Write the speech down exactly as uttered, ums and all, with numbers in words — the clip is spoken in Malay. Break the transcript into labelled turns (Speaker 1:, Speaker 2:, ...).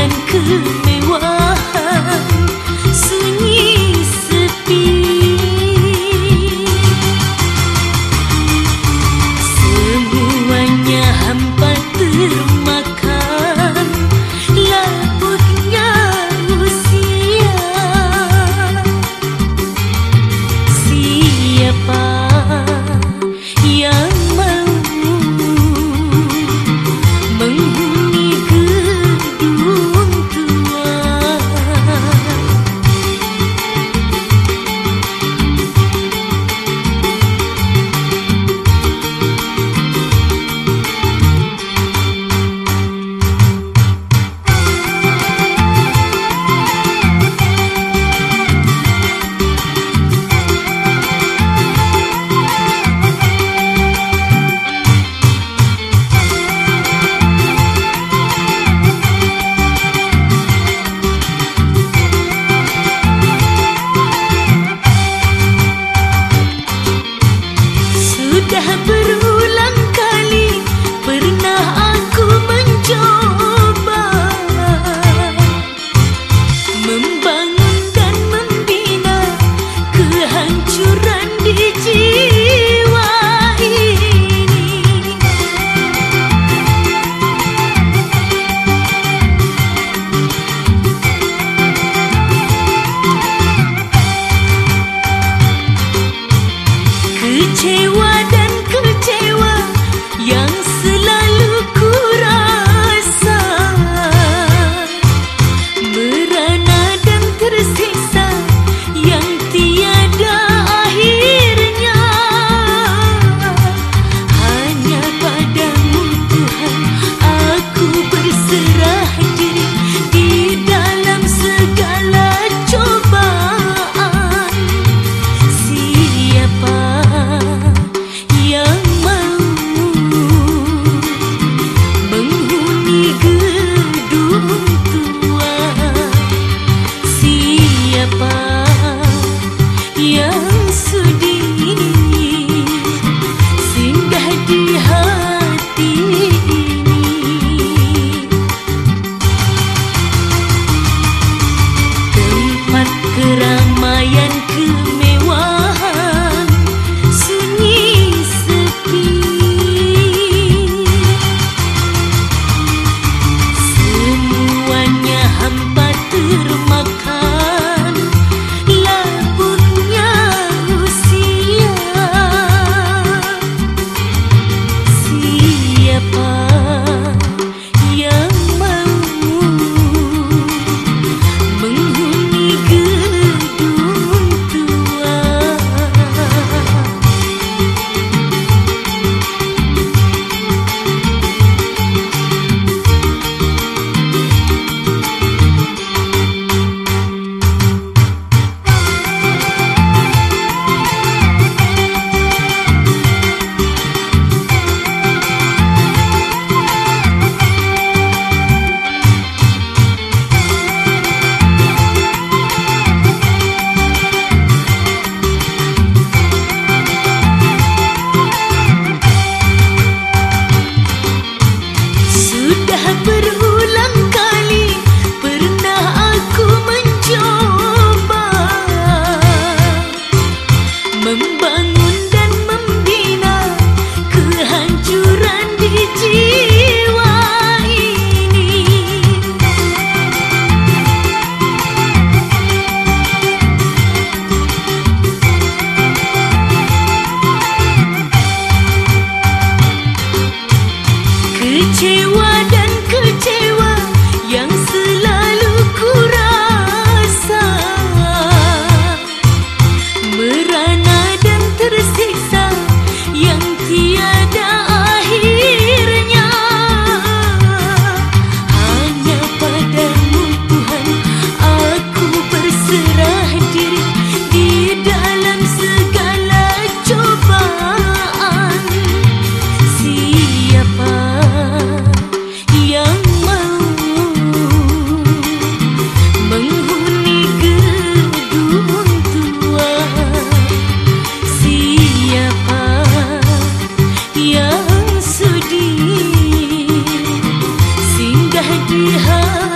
Speaker 1: keramaian kemewahan sunyi sepi. Semuanya hampa termakan laputnya usia. Siapa yang mau menghuni gedung tua? Sudah berulang kali pernah aku mencoba membangun dan membina kehancuran di jiwa ini. Kecewa dan kecewa yang selalu ku rasa, merana dan tersiksa yang tiada akhirnya. Hanya padamu Tuhan aku berserah diri di dalam segala cobaan. Siapa yang mau menghuni gedung tua? Siapa yang sudi singgah di hati ini? Tempat keramaian kemewahan sunyi sepi. Semuanya hampa termakan laputnya usia. Siapa yang mau menghuni gedung tua? Sudah berulang kali pernah aku mencoba membangun dan membina kehancuran di jiwa ini. Kecewa dan kecewa yang selalu ku rasa, merana dan tersiksa yang tiada akhirnya. Hanya padamu Tuhan aku berserah diri di dalam segala cobaan. Siapa yang mau menghuni gedung tua? Siapa yang sudi singgah di hati